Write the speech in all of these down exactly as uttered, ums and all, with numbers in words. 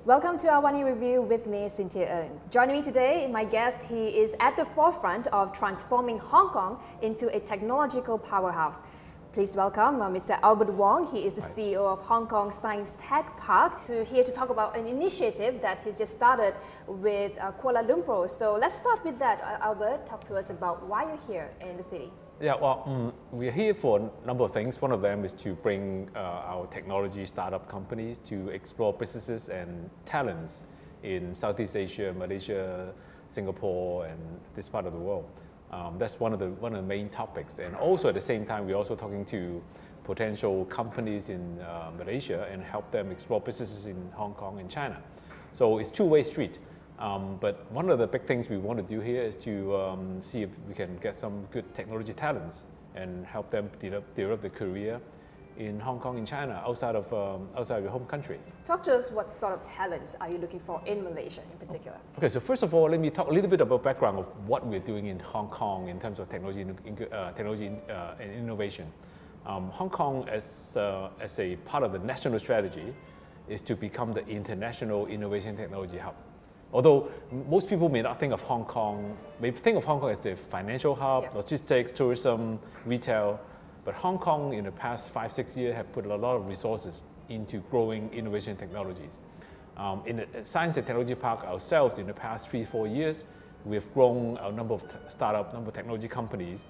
Welcome to our One Year Review with me, Cynthia Ng. Joining me today, my guest, he is at the forefront of transforming Hong Kong into a technological powerhouse. Please welcome uh, Mister Albert Wong. He is the Hi. C E O of Hong Kong Science Tech Park. To here to talk about an initiative that he's just started with uh, Kuala Lumpur. So let's start with that. Uh, Albert, talk to us about why you're here in the city. Yeah, well, um, we're here for a number of things. One of them is to bring uh, our technology startup companies to explore businesses and talents in Southeast Asia, Malaysia, Singapore, and this part of the world. Um, that's one of the one of the main topics. And also at the same time, we're also talking to potential companies in uh, Malaysia and help them explore businesses in Hong Kong and China. So it's two-way street. Um, but one of the big things we want to do here is to um, see if we can get some good technology talents and help them develop, develop their career in Hong Kong and China, outside of um, outside of your home country. Talk to us, what sort of talents are you looking for in Malaysia in particular? Okay, so first of all, let me talk a little bit about background of what we're doing in Hong Kong in terms of technology, uh, technology uh, and innovation. Um, Hong Kong, as uh, as a part of the national strategy, is to become the international innovation technology hub. Although most people may not think of Hong Kong, may think of Hong Kong as the financial hub, Yeah. logistics, tourism, retail, but Hong Kong in the past five, six years have put a lot of resources into growing innovation technologies. Um, in the Science and Technology Park ourselves, in the past three, four years, we've grown our number of t- startup, number of technology companies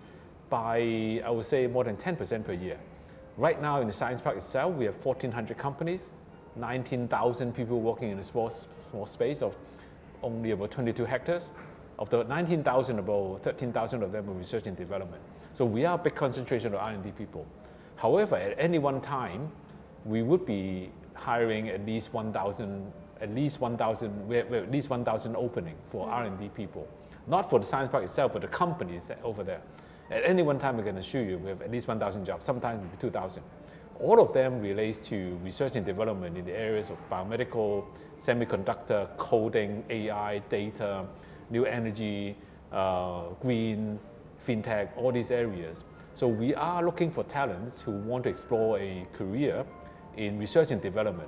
by, I would say, more than ten percent per year. Right now in the Science Park itself, we have fourteen hundred companies, nineteen thousand people working in a small, small space of only about twenty-two hectares. Of the nineteen thousand, about thirteen thousand of them are research and development. So we are a big concentration of R and D people. However, at any one time, we would be hiring at least one thousand, at least one thousand, we have, we have at least one thousand opening for R and D people. Not for the science park itself, but the companies that over there. At any one time, we can assure you, we have at least one thousand jobs, sometimes two thousand. All of them relates to research and development in the areas of biomedical, semiconductor, coding, A I, data, new energy, uh, green, fintech, all these areas. So we are looking for talents who want to explore a career in research and development.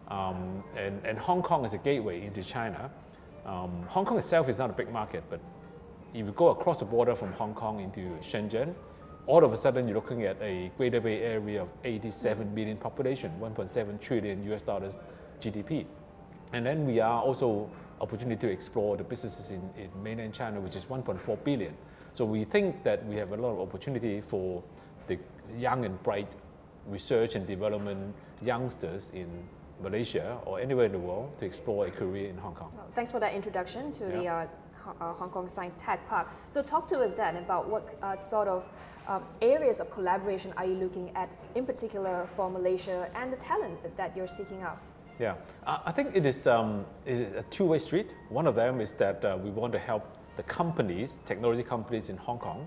Um, and, and Hong Kong is a gateway into China. Um, Hong Kong itself is not a big market, but if you go across the border from Hong Kong into Shenzhen, all of a sudden you're looking at a Greater Bay Area of eighty-seven million population, one point seven trillion U S dollars G D P. And then we are also opportunity to explore the businesses in, in mainland China, which is one point four billion. So we think that we have a lot of opportunity for the young and bright research and development youngsters in Malaysia or anywhere in the world to explore a career in Hong Kong. Well, thanks for that introduction to Yeah. the uh, Ho- uh, Hong Kong Science Tech Park. So talk to us then about what uh, sort of uh, areas of collaboration are you looking at in particular for Malaysia and the talent that you're seeking out? Yeah, I I think it is, um, it is a two-way street. One of them is that uh, we want to help the companies, technology companies in Hong Kong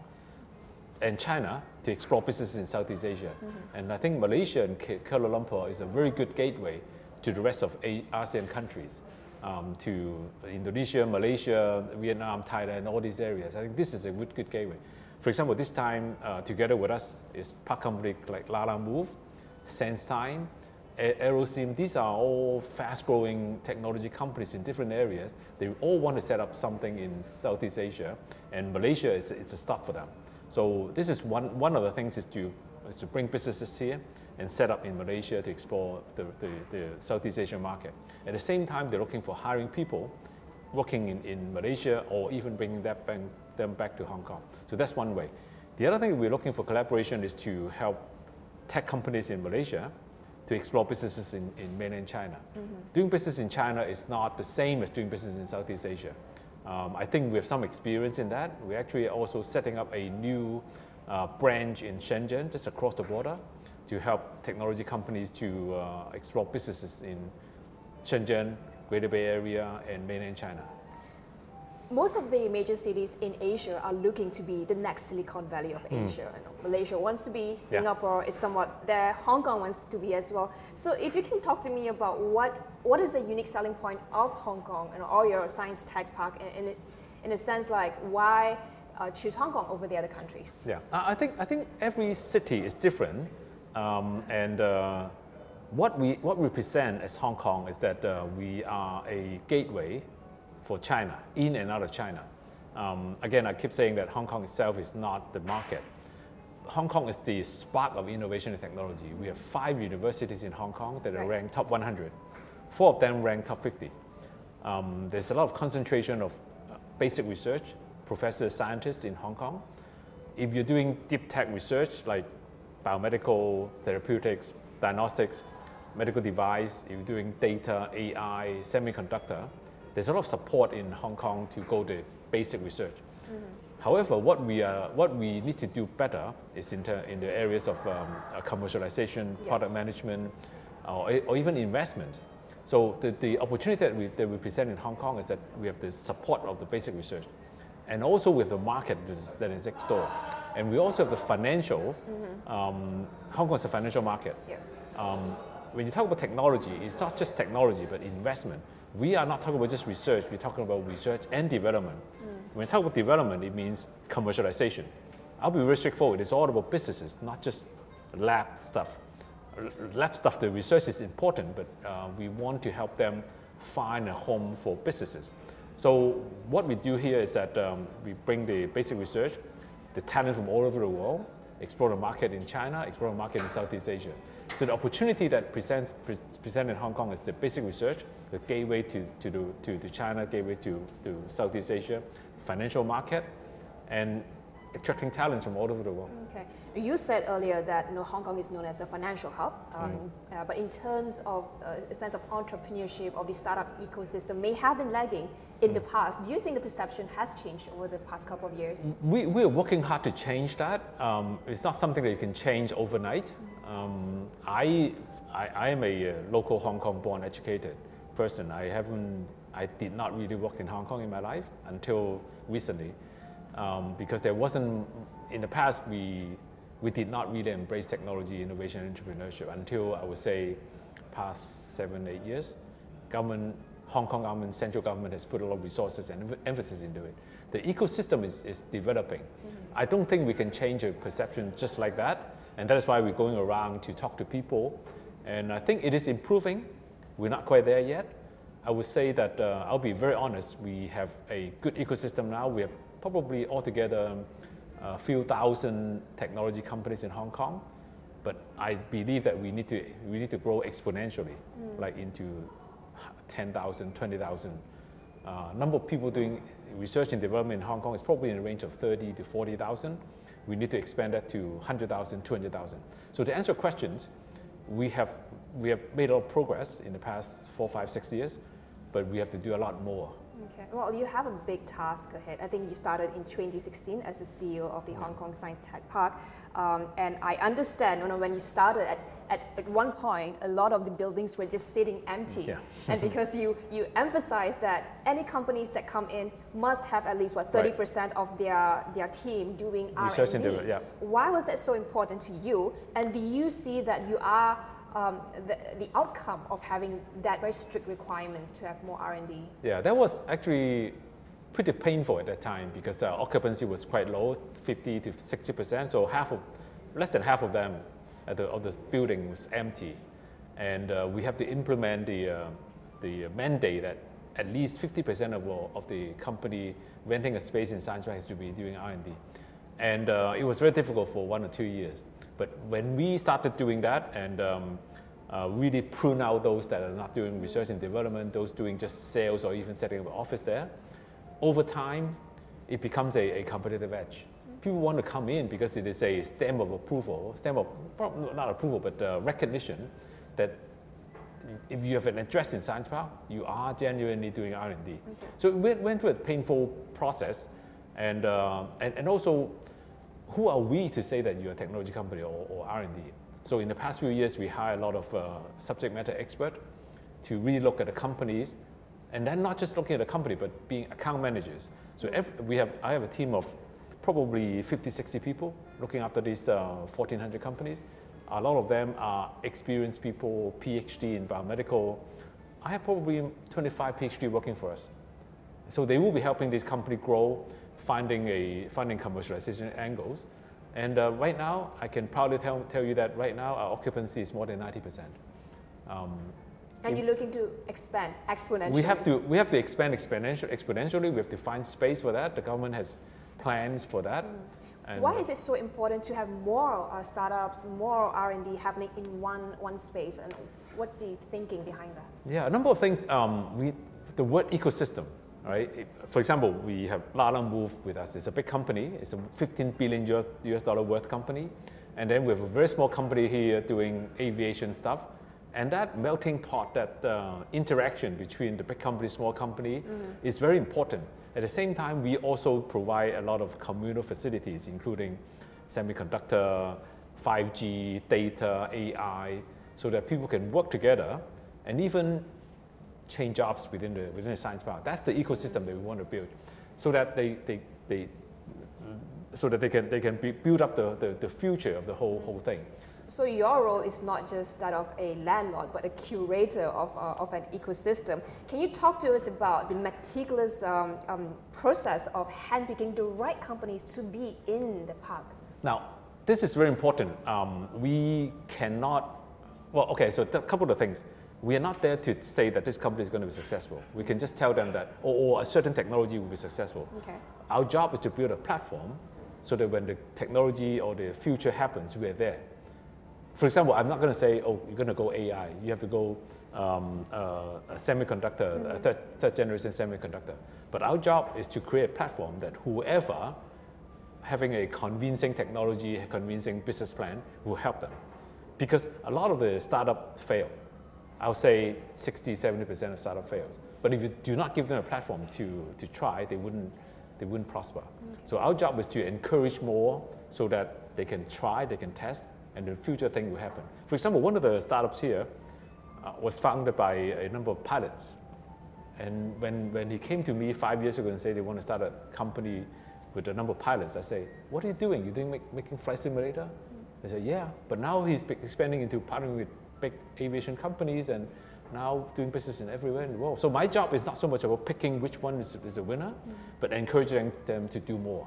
and China to explore businesses in Southeast Asia. Mm-hmm. And I think Malaysia and K- Kuala Lumpur is a very good gateway to the rest of A- ASEAN countries, um, to Indonesia, Malaysia, Vietnam, Thailand, all these areas. I think this is a good, good gateway. For example, this time uh, together with us is park company like Lalamove, SenseTime, A- Aerosim. These are all fast-growing technology companies in different areas. They all want to set up something in Southeast Asia, and Malaysia is it's a stop for them. So this is one one of the things is to is to bring businesses here and set up in Malaysia to explore the, the, the Southeast Asian market. At the same time, they're looking for hiring people working in, in Malaysia or even bringing that bank, them back to Hong Kong. So that's one way. The other thing we're looking for collaboration is to help tech companies in Malaysia to explore businesses in, in mainland China. Mm-hmm. Doing business in China is not the same as doing business in Southeast Asia. Um, I think we have some experience in that. We're actually also setting up a new uh, branch in Shenzhen, just across the border, to help technology companies to uh, explore businesses in Shenzhen, Greater Bay Area, and mainland China. Most of the major cities in Asia are looking to be the next Silicon Valley of Asia. You know, Malaysia wants to be, Singapore is somewhat there, Hong Kong wants to be as well. So if you can talk to me about what what is the unique selling point of Hong Kong and all your science tech park, in, in, in a sense like why uh, choose Hong Kong over the other countries? Yeah, I I think I think every city is different, um, and uh, what we what we present as Hong Kong is that uh, we are a gateway for China, in and out of China. Um, again, I keep saying that Hong Kong itself is not the market. Hong Kong is the spark of innovation and technology. We have five universities in Hong Kong that are Right. ranked top one hundred. Four of them ranked top fifty. Um, there's a lot of concentration of uh, basic research, professors, scientists in Hong Kong. If you're doing deep tech research like biomedical, therapeutics, diagnostics, medical device, if you're doing data, A I, semiconductor, there's a lot of support in Hong Kong to go to basic research. Mm-hmm. However, what we, are, what we need to do better is in, ter- in the areas of um, uh, commercialization, yeah. product management, or, or even investment. So the, the opportunity that we, that we present in Hong Kong is that we have the support of the basic research, and also with the market that is, that is next door. And we also have the financial, mm-hmm. um, Hong Kong is a financial market. Yeah. Um, when you talk about technology, it's not just technology, but investment. We are not talking about just research, we're talking about research and development. Mm. When we talk about development, it means commercialization. I'll be very straightforward, it's all about businesses, not just lab stuff. Lab stuff, the research is important, but uh, we want to help them find a home for businesses. So what we do here is that um, we bring the basic research, the talent from all over the world, explore the market in China, explore the market in Southeast Asia. So the opportunity that presents pre- presented in Hong Kong is the basic research, the gateway to, to, the, to, to China, gateway to, to Southeast Asia, financial market, and attracting talents from all over the world. Okay. You said earlier that you know, Hong Kong is known as a financial hub, um, mm. uh, but in terms of uh, a sense of entrepreneurship of the startup ecosystem may have been lagging in mm. the past. Do you think the perception has changed over the past couple of years? We, we're working hard to change that. Um, it's not something that you can change overnight. Mm. Um, I, I, I am a local Hong Kong born educated person. I haven't, I did not really work in Hong Kong in my life until recently. Um, because there wasn't, in the past, we, we did not really embrace technology, innovation, and entrepreneurship until, I would say, past seven, eight years. Government, Hong Kong government, central government has put a lot of resources and emphasis into it. The ecosystem is, is developing. Mm-hmm. I don't think we can change a perception just like that, and that is why we're going around to talk to people, and I think it is improving. We're not quite there yet. I would say that, uh, I'll be very honest, we have a good ecosystem now. We have probably altogether a few thousand technology companies in Hong Kong, but I believe that we need to we need to grow exponentially, mm. like into ten thousand, twenty thousand. Uh, number of people doing research and development in Hong Kong is probably in the range of thirty to forty thousand. We need to expand that to one hundred thousand, two hundred thousand. So to answer your questions, we have we have made a lot of progress in the past four, five, six years, but we have to do a lot more. Okay. Well, you have a big task ahead. I think you started in twenty sixteen as the C E O of the Hong Kong Science Tech Park. Um, and I understand, you know, when you started, at, at, at one point, a lot of the buildings were just sitting empty. Yeah. And because you, you emphasize that any companies that come in must have at least, what, thirty percent right. of their, their team doing Research R and D. and yeah. Why was that so important to you? And do you see that you are Um, the, the outcome of having that very strict requirement to have more R and D? Yeah, that was actually pretty painful at that time because uh, occupancy was quite low, fifty to sixty percent. So half of, less than half of them at the, of the building was empty, and uh, we have to implement the uh, the mandate that at least fifty percent of of the company renting a space in Science Park has to be doing R and D, and uh, it was very difficult for one or two years. But when we started doing that and um, uh, really prune out those that are not doing research and development, those doing just sales or even setting up an office there, over time, it becomes a, a competitive edge. People want to come in because it is a stamp of approval, stamp of, not approval, but uh, recognition that if you have an address in Science Park, you are genuinely doing R and D. Okay. So we went through a painful process, and, uh, and, and also, who are we to say that you're a technology company or, or R and D? So in the past few years, we hired a lot of uh, subject matter experts to really look at the companies, and then not just looking at the company, but being account managers. So every, we have, I have a team of probably fifty, sixty people looking after these uh, fourteen hundred companies. A lot of them are experienced people, PhD in biomedical. I have probably twenty-five PhD working for us. So they will be helping this company grow, finding a finding commercialization angles, and uh, right now I can proudly tell, tell you that right now our occupancy is more than ninety percent. Um, and you're looking to expand exponentially. We have to, we have to expand exponential, exponentially. We have to find space for that. The government has plans for that. Mm. And why is it so important to have more uh, startups, more R and D happening in one, one space? And what's the thinking behind that? Yeah, a number of things. Um, we, the word ecosystem, right? If, for example, we have Lalamove Move with us. It's a big company. It's a fifteen billion U S dollar worth company. And then we have a very small company here doing aviation stuff. And that melting pot, that uh, interaction between the big company, small company mm-hmm. is very important. At the same time, we also provide a lot of communal facilities, including semiconductor, five G, data, A I, so that people can work together and even change jobs within the, within the science park. That's the ecosystem that we want to build, so that they, they, they so that they can, they can be, build up the, the, the future of the whole, whole thing. So your role is not just that of a landlord, but a curator of, uh, of an ecosystem. Can you talk to us about the meticulous um, um, process of handpicking the right companies to be in the park? Now, this is very important. Um, we cannot, well, okay, so a couple of things. We are not there to say that this company is going to be successful. We can just tell them that, or, or a certain technology will be successful. Okay. Our job is to build a platform so that when the technology or the future happens, we're there. For example, I'm not going to say, oh, you're going to go A I. You have to go um, uh, a semiconductor, mm-hmm. a third, third generation semiconductor. But our job is to create a platform that whoever having a convincing technology, a convincing business plan will help them. Because a lot of the startup fail. I would say sixty, seventy percent of startup fails. But if you do not give them a platform to, to try, they wouldn't, they wouldn't prosper. Okay. So our job is to encourage more so that they can try, they can test, and the future thing will happen. For example, one of the startups here uh, was founded by a number of pilots. And when, when he came to me five years ago and said they want to start a company with a number of pilots, I say, what are you doing? You're doing make, making flight simulator? They said, yeah, but now he's expanding into partnering with big aviation companies and now doing business in everywhere in the world. So my job is not so much about picking which one is, is a winner, mm. but encouraging them to do more.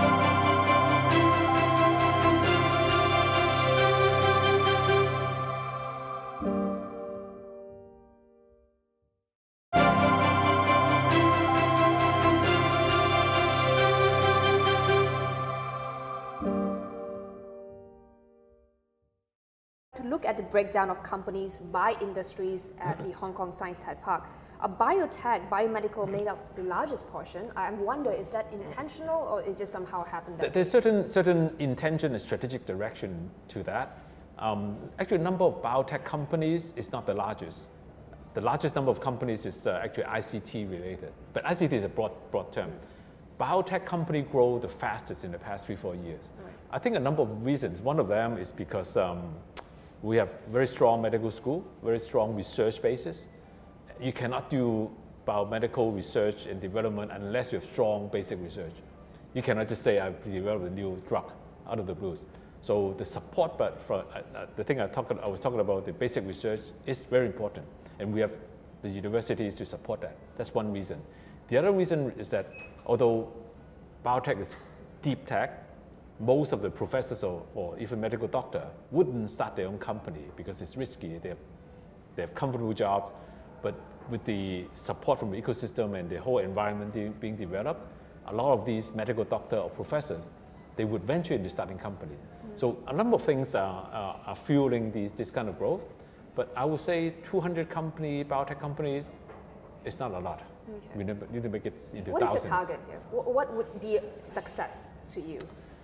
To look at the breakdown of companies by industries at the Hong Kong Science Tech Park, a biotech, biomedical made up the largest portion. I wonder, is that intentional or is just somehow happened? That There's certain certain intention and strategic direction to that. Um, actually, the number of biotech companies is not the largest. The largest number of companies is uh, actually I C T related, but I C T is a broad broad term. Mm. Biotech company grow the fastest in the past three four years. Right. I think a number of reasons. One of them is because um, we have very strong medical school, very strong research basis. You cannot do biomedical research and development unless you have strong basic research. You cannot just say, I've developed a new drug out of the blues. So the support, but for uh, uh, the thing I, talk, I was talking about, the basic research is very important. And we have the universities to support that. That's one reason. The other reason is that although biotech is deep tech, most of the professors or, or even medical doctor wouldn't start their own company because it's risky. They have, they have comfortable jobs, but with the support from the ecosystem and the whole environment de- being developed, a lot of these medical doctor or professors, they would venture into starting company. Mm-hmm. So a number of things are, are, are fueling these, this kind of growth, but I would say two hundred company, biotech companies, it's not a lot. Okay. We need to make it into what thousands. What is the target here? What would be success to you?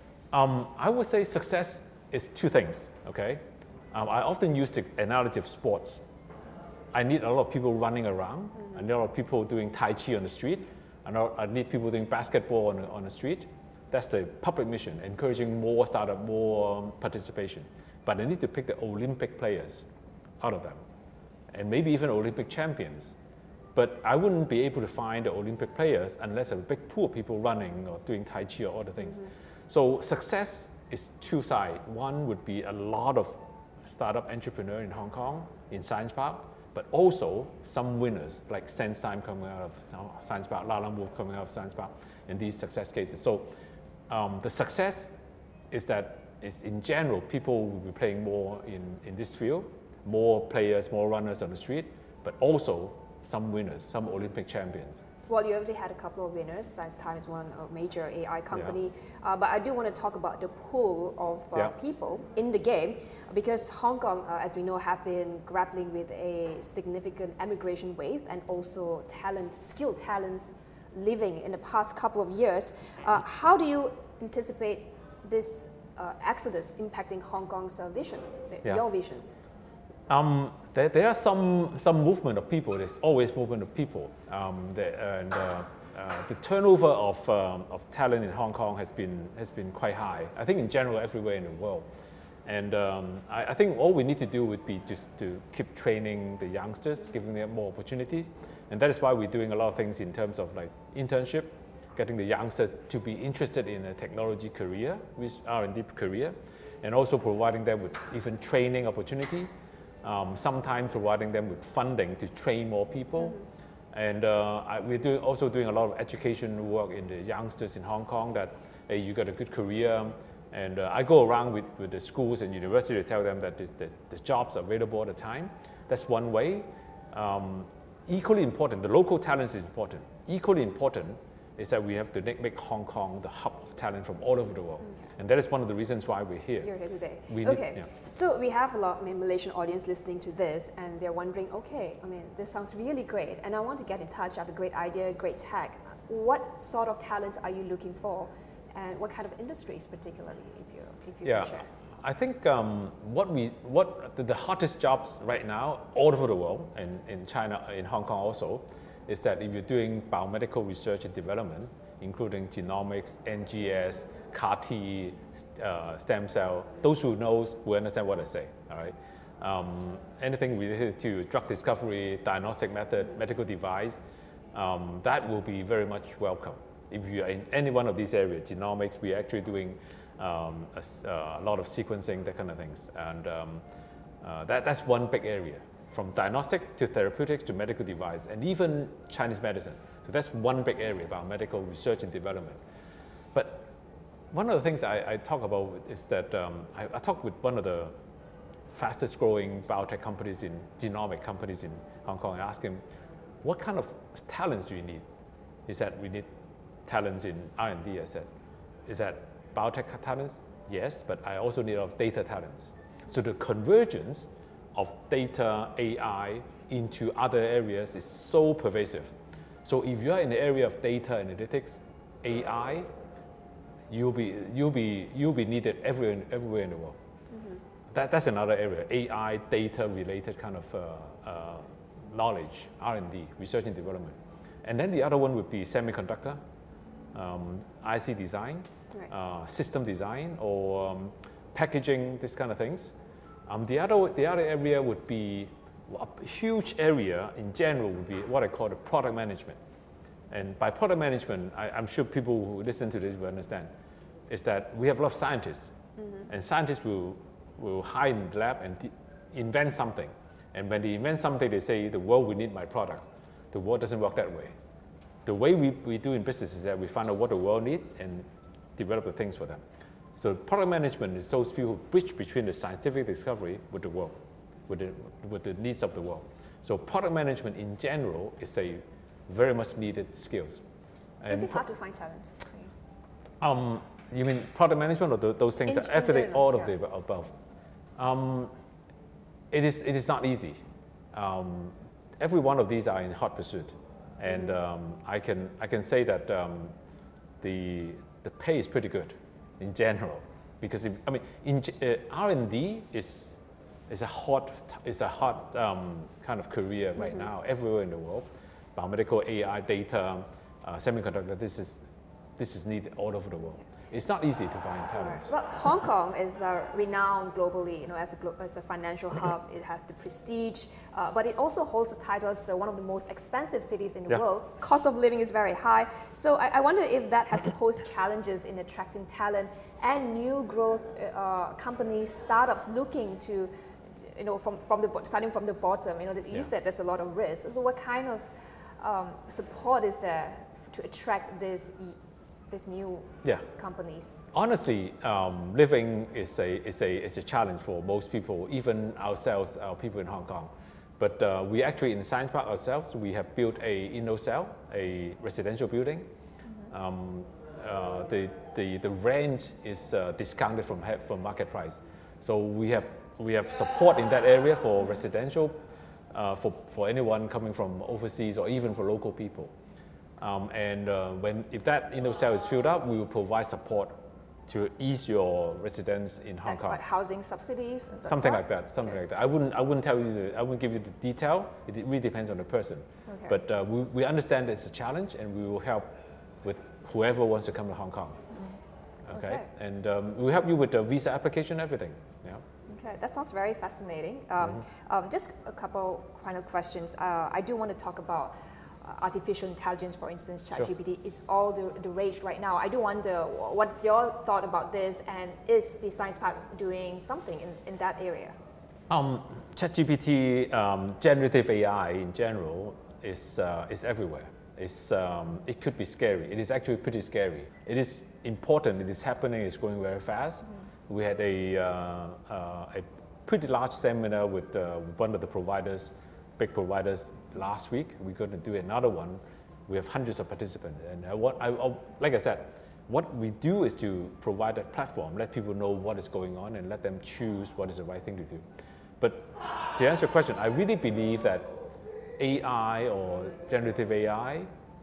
Um, I would say success is two things, okay? Um, I often use the analogy of sports. I need a lot of people running around. Mm-hmm. I need a lot of people doing Tai Chi on the street. I, know, I need people doing basketball on the, on the street. That's the public mission, encouraging more startup, more um, participation. But I need to pick the Olympic players out of them, and maybe even Olympic champions. But I wouldn't be able to find the Olympic players unless a big pool of people running or doing Tai Chi or other things. Mm-hmm. So success is two sides. One would be a lot of startup entrepreneurs in Hong Kong, in Science Park, but also some winners like SenseTime coming out of Science Park, Lalamove Move coming out of Science Park, and these success cases. So um, the success is that is in general, people will be playing more in, in this field, more players, more runners on the street, but also some winners, some Olympic champions. Well, you already had a couple of winners. ScienceTime is one a major A I company. Yeah. Uh, but I do want to talk about the pool of uh, yeah. people in the game, because Hong Kong, uh, as we know, have been grappling with a significant emigration wave and also talent, skilled talents living in the past couple of years. Uh, how do you anticipate this uh, exodus impacting Hong Kong's uh, vision, yeah. your vision? Um, there, there are some, some movement of people. There's always movement of people. Um, the, and uh, uh, the turnover of, um, of talent in Hong Kong has been, has been quite high. I think in general everywhere in the world. And um, I, I think all we need to do would be just to keep training the youngsters, giving them more opportunities. And that is why we're doing a lot of things in terms of like internship, getting the youngsters to be interested in a technology career, with R and D career, and also providing them with even training opportunity. Um, sometimes providing them with funding to train more people. Mm-hmm. And uh, I, we're doing, also doing a lot of education work in the youngsters in Hong Kong that, hey, you got a good career. And uh, I go around with, with the schools and universities to tell them that the, the, the jobs are available all the time. That's one way. Um, equally important, the local talent is important. Equally important is that we have to make, make Hong Kong the hub of talent from all over the world. Okay. And that is one of the reasons why we're here. You're here today. We okay, need, yeah. So we have a lot, I mean, Malaysian audience listening to this, and they're wondering, okay, I mean, this sounds really great, and I want to get in touch. I have a great idea, great tech. What sort of talent are you looking for, and what kind of industries, particularly, if you if you yeah. can share? I think um, what we what the, the hottest jobs right now all over the world, and in China, in Hong Kong also, is that if you're doing biomedical research and development, including genomics, N G S, C A R T, uh, stem cell, those who knows will understand what I say, all right? Um, anything related to drug discovery, diagnostic method, medical device, um, that will be very much welcome. If you are in any one of these areas, genomics, we're actually doing um, a, uh, a lot of sequencing, that kind of things. And um, uh, that, that's one big area, from diagnostic to therapeutics to medical device, and even Chinese medicine. So that's one big area about medical research and development. But one of the things I, I talk about is that um, I, I talked with one of the fastest growing biotech companies in genomic companies in Hong Kong and asked him, what kind of talents do you need? He said, we need talents in R and D, I said. Is that biotech talents? Yes, but I also need a lot of data talents. So the convergence of data, A I into other areas is so pervasive. So if you are in the area of data analytics, A I, you'll be, you'll be, you'll be needed everywhere, everywhere in the world. Mm-hmm. That, that's another area, A I, data-related kind of uh, uh, knowledge, R and D, research and development. And then the other one would be semiconductor, um, I C design, right. uh, system design, or um, packaging, this kind of things. Um, the, other, the other area would be, a huge area in general would be what I call the product management. And by product management, I, I'm sure people who listen to this will understand, is that we have a lot of scientists. Mm-hmm. And scientists will, will hide in the lab and de- invent something. And when they invent something, they say, the world will need my products. The world doesn't work that way. The way we, we do in business is that we find out what the world needs and develop the things for them. So product management is those people who bridge between the scientific discovery with the world, with the, with the needs of the world. So product management in general is a very much needed skills. And is it hard to find talent? Um, you mean product management or the, those things? In, are everything, general, all yeah. of the above. Um, it is it is not easy. Um, every one of these are in hot pursuit, and um, I can I can say that um, the the pay is pretty good in general, because if, I mean in uh, R and D is is a hot is a hot um, kind of career right mm-hmm. now everywhere in the world. Biomedical, A I, data, uh, semiconductor. This is this is needed all over the world. It's not easy to find talents. Well, Hong Kong is uh, renowned globally, you know, as a, glo- as a financial hub. It has the prestige, uh, but it also holds the title as one of the most expensive cities in the yeah. world. Cost of living is very high. So I, I wonder if that has posed challenges in attracting talent and new growth uh, companies, startups looking to, you know, from, from the starting from the bottom. You know, that you yeah. said there's a lot of risk. So what kind of um, support is there to attract these these new yeah. companies? Honestly, um, living is a, is, a, is a challenge for most people, even ourselves, our people in Hong Kong. But uh, we actually, in Science Park ourselves, we have built a InnoCell, a residential building. Mm-hmm. um, uh, the, the, the rent is uh, discounted from, from market price. So we have, we have support in that area for residential, uh, for, for anyone coming from overseas or even for local people. Um, and uh, when, if that InnoCell is filled up, we will provide support to ease your residence in Hong like, Kong. Like housing subsidies? Something like that, something okay. like that. I wouldn't, I wouldn't tell you, the, I wouldn't give you the detail. It really depends on the person. Okay. But uh, we, we understand it's a challenge and we will help with whoever wants to come to Hong Kong. Mm. Okay? okay, and um, we'll help you with the visa application, everything. Yeah. Okay, that sounds very fascinating. Um, mm-hmm. um, just a couple final questions. Uh, I do want to talk about uh, artificial intelligence, for instance, ChatGPT sure. is all the, the rage right now. I do wonder, what's your thought about this, and is the Science Park doing something in, in that area? Um, ChatGPT, um, generative A I in general, is, uh, is everywhere. It's, um, it could be scary. It is actually pretty scary. It is important. It is happening. It's growing very fast. Mm-hmm. We had a, uh, uh, a pretty large seminar with uh, one of the providers, big providers, last week. We're going to do another one. We have hundreds of participants. And I want, I, I, like I said, what we do is to provide a platform, let people know what is going on and let them choose what is the right thing to do. But to answer your question, I really believe that A I or generative A I,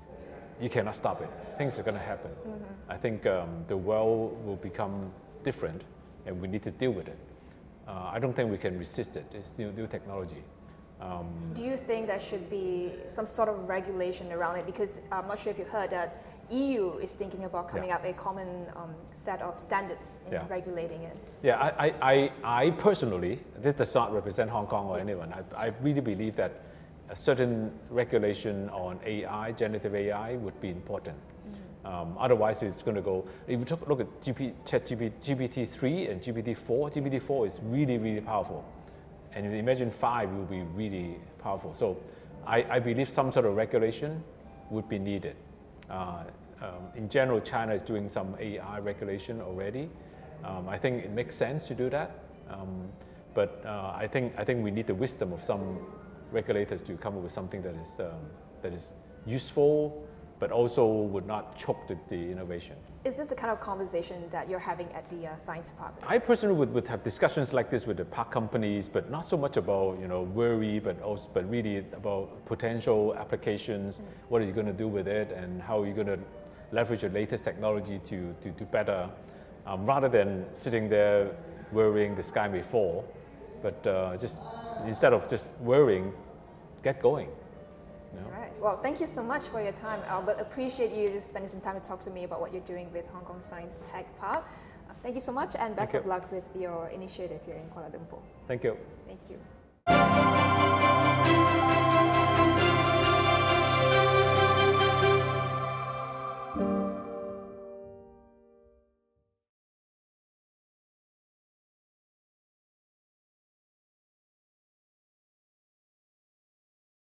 you cannot stop it. Things are going to happen. Mm-hmm. I think um, the world will become different and we need to deal with it. Uh, I don't think we can resist it. It's new, new technology. Um, Do you think there should be some sort of regulation around it? Because I'm not sure if you heard that E U is thinking about coming yeah. up a common um, set of standards in yeah. regulating it. Yeah, I, I, I personally, this does not represent Hong Kong or yeah. anyone. I, I really believe that a certain regulation on A I, generative A I, would be important. Mm-hmm. um, otherwise, it's going to go. If you look at G P, G P T three and G P T four, G P T four is really, really powerful. And imagine five will be really powerful. So I, I believe some sort of regulation would be needed. Uh, um, in general, China is doing some A I regulation already. Um, I think it makes sense to do that. Um, but uh, I think I think we need the wisdom of some regulators to come up with something that is um, that is useful, but also would not choke the, the innovation. Is this the kind of conversation that you're having at the uh, Science Park? I personally would, would have discussions like this with the park companies, but not so much about, you know, worry, but also, but really about potential applications. Mm. What are you going to do with it, and how are you going to leverage the latest technology to, to do better, um, rather than sitting there worrying the sky may fall, but uh, just instead of just worrying, get going. You know? All right. Well, thank you so much for your time, Albert. Appreciate you just spending some time to talk to me about what you're doing with Hong Kong Science Tech Park. Uh, thank you so much, and best of luck with your initiative here in Kuala Lumpur. Thank you. Thank you.